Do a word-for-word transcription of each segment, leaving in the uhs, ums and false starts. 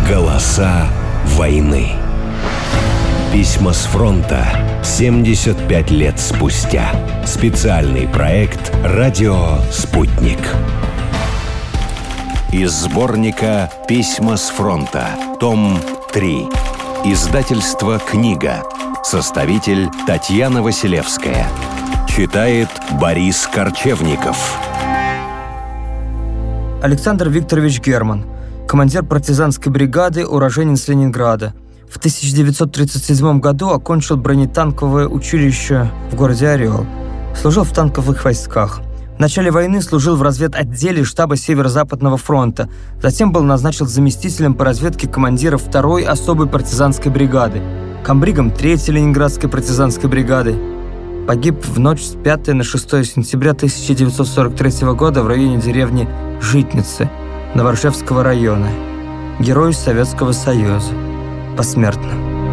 Голоса войны. Письма с фронта семьдесят пять лет спустя. Специальный проект «Радио Спутник». Из сборника «Письма с фронта», том три. Издательство «Книга». Составитель Татьяна Василевская. Читает Борис Корчевников. Александр Викторович Герман. Командир партизанской бригады, уроженец Ленинграда. В тысяча девятьсот тридцать седьмом году окончил бронетанковое училище в городе Орел. Служил в танковых войсках. В начале войны служил в разведотделе штаба Северо-Западного фронта. Затем был назначен заместителем по разведке командира второй особой партизанской бригады, комбригом третьей Ленинградской партизанской бригады. Погиб в ночь с пятого на шестое сентября тысяча девятьсот сорок третьего года в районе деревни Житницы Новоржевского района. Герой Советского Союза. Посмертно.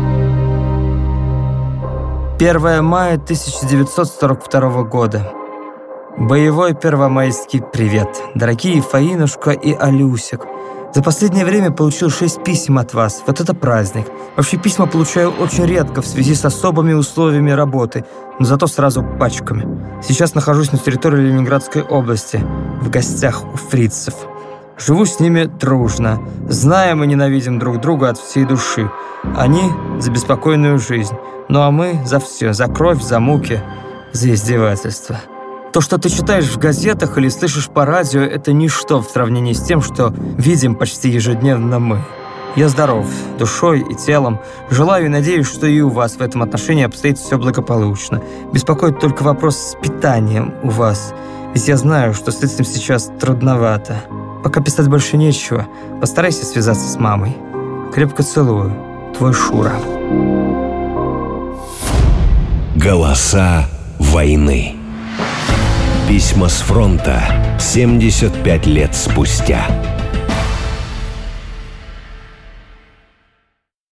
первое мая тысяча девятьсот сорок второго года. Боевой первомайский привет, дорогие Фаинушка и Алюсик. За последнее время получил шесть писем от вас. Вот это праздник. Вообще письма получаю очень редко в связи с особыми условиями работы, но зато сразу пачками. Сейчас нахожусь на территории Ленинградской области, в гостях у фрицев. Живу с ними дружно. Знаем и ненавидим друг друга от всей души. Они за беспокойную жизнь. Ну а мы за все. За кровь, за муки, за издевательства. То, что ты читаешь в газетах или слышишь по радио, это ничто в сравнении с тем, что видим почти ежедневно мы. Я здоров, душой и телом. Желаю и надеюсь, что и у вас в этом отношении обстоит все благополучно. Беспокоит только вопрос с питанием у вас. Ведь я знаю, что с этим сейчас трудновато. Пока писать больше нечего. Постарайся связаться с мамой. Крепко целую. Твой Шура. Голоса войны. Письма с фронта семьдесят пять лет спустя.